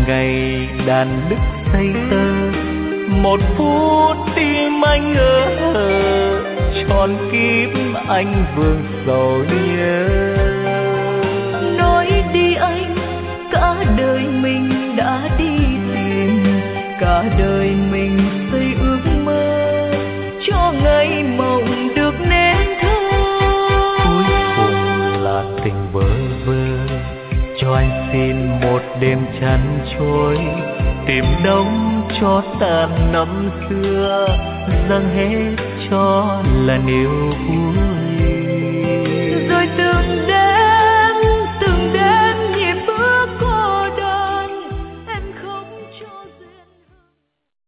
ngày đàn đứt dây tơ, một phút tim anh ngỡ tròn kiếp anh vương sầu nhớ. Nói đi anh, cả đời mình đã đi tìm, cả đời mình xây ước mơ cho ngày mộng được nên thơ. Cuối cùng là tình vơ vơ, cho anh xin một đêm chăn trôi, tìm đông cho tàn năm xưa, dâng hết cho lần yêu vui.